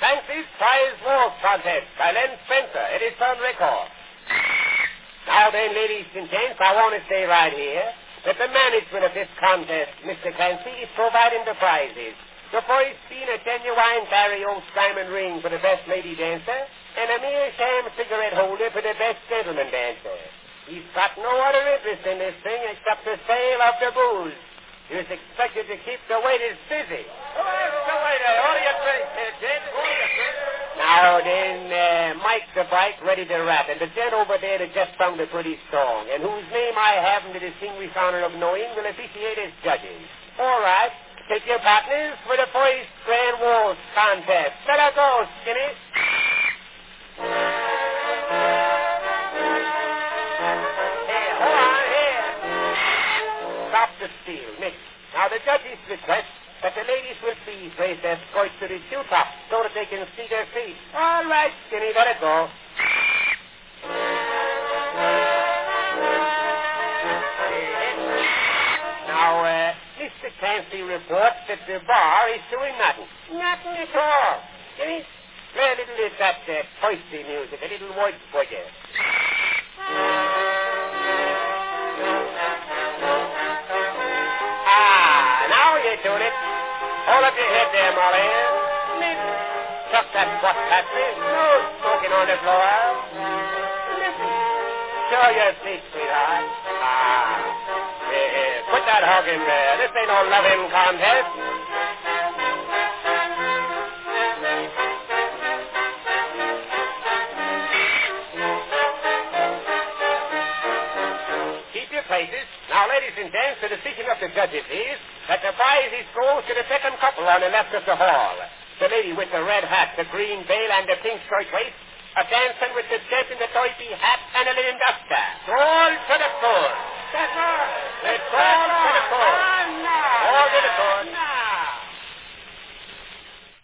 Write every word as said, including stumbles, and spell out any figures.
Clancy's Prize Waltz Contest by Len Spencer. It is on record. Now then, ladies and gents, I want to say right here that the management of this contest, Mister Clancy, is providing the prizes. The first being a genuine Barry O. Simon ring for the best lady dancer, and a mere sham cigarette holder for the best gentleman dancer. He's got no other interest in this thing except the sale of the booze. He was expected to keep the waiters busy. Who is the waiter? Order your drinks here, Jed. Order your drinks. Now then, uh, Mike the Bike ready to rap, and the gent over there that just sung the pretty song, and whose name I haven't the distinguished honor of knowing, will officiate as judges. All right, take your partners for the first Grand Waltz Contest. Let her go, Skinny. Hey, hold on, here. Stop the steal, Nick. Now the judges request that the ladies will please raise their skirts to the shoe top so that they can see their feet. All right, Skinny, let it go. Now, uh, Mister Clancy reports that the bar is doing nothing. Nothing at all. Skinny, play a little of that uh, feisty music, a little voice for you. Ah, now you're doing it. Hold up your head there, Molly. Miss, chuck that butt past me. No smoking on the floor. Listen. Show your feet, sweetheart. Ah. Here, here. Put that hog in there. This ain't no loving contest. Keep your places. Now, ladies and gents, the decision of the judges is that the prize is goes to the second couple on the left of the hall. The lady with the red hat, the green veil, and the pink shirtwaist, a dancing with the gent in the dirty hat and a little duster. All